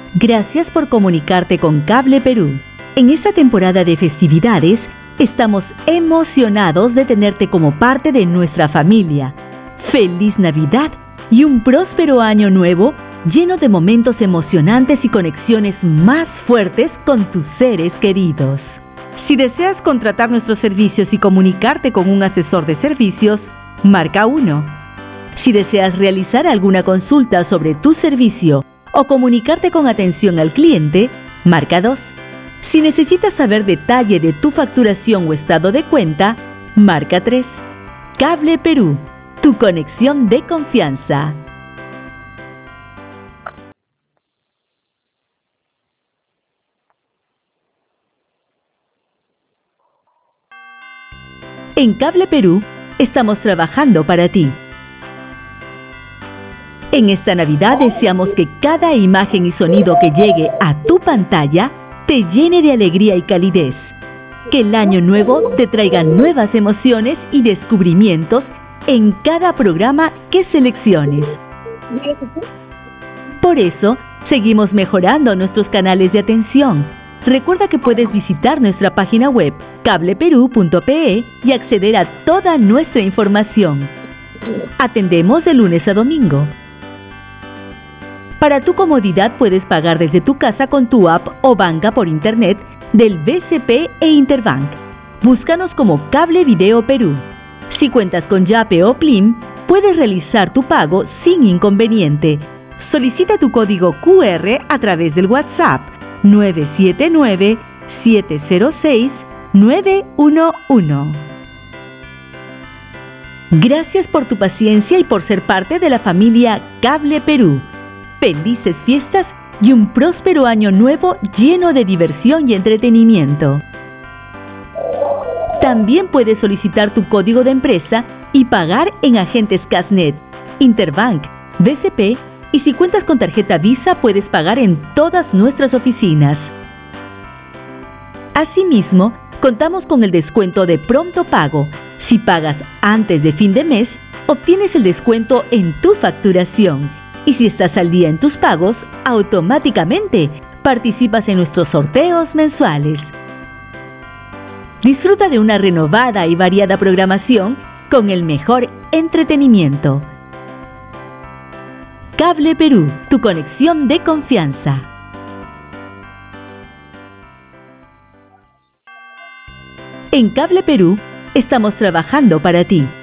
Gracias por comunicarte con Cable Perú. En esta temporada de festividades, estamos emocionados de tenerte como parte de nuestra familia. ¡Feliz Navidad y un próspero año nuevo lleno de momentos emocionantes y conexiones más fuertes con tus seres queridos! Si deseas contratar nuestros servicios y comunicarte con un asesor de servicios, marca 1. Si deseas realizar alguna consulta sobre tu servicio o comunicarte con atención al cliente, marca 2. Si necesitas saber detalle de tu facturación o estado de cuenta, marca 3. Cable Perú, tu conexión de confianza. En Cable Perú, estamos trabajando para ti. En esta Navidad deseamos que cada imagen y sonido que llegue a tu pantalla te llene de alegría y calidez. Que el año nuevo te traiga nuevas emociones y descubrimientos en cada programa que selecciones. Por eso, seguimos mejorando nuestros canales de atención. Recuerda que puedes visitar nuestra página web cableperú.pe y acceder a toda nuestra información. Atendemos de lunes a domingo. Para tu comodidad puedes pagar desde tu casa con tu app o banca por internet del BCP e Interbank. Búscanos como Cable Video Perú. Si cuentas con Yape o Plim, puedes realizar tu pago sin inconveniente. Solicita tu código QR a través del WhatsApp 979-706-911. Gracias por tu paciencia y por ser parte de la familia Cable Perú. Felices fiestas y un próspero año nuevo lleno de diversión y entretenimiento. También puedes solicitar tu código de empresa y pagar en agentes Casnet, Interbank, BCP, y si cuentas con tarjeta Visa puedes pagar en todas nuestras oficinas. Asimismo, contamos con el descuento de pronto pago. Si pagas antes de fin de mes, obtienes el descuento en tu facturación. Y si estás al día en tus pagos, automáticamente participas en nuestros sorteos mensuales. Disfruta de una renovada y variada programación con el mejor entretenimiento. Cable Perú, tu conexión de confianza. En Cable Perú, estamos trabajando para ti.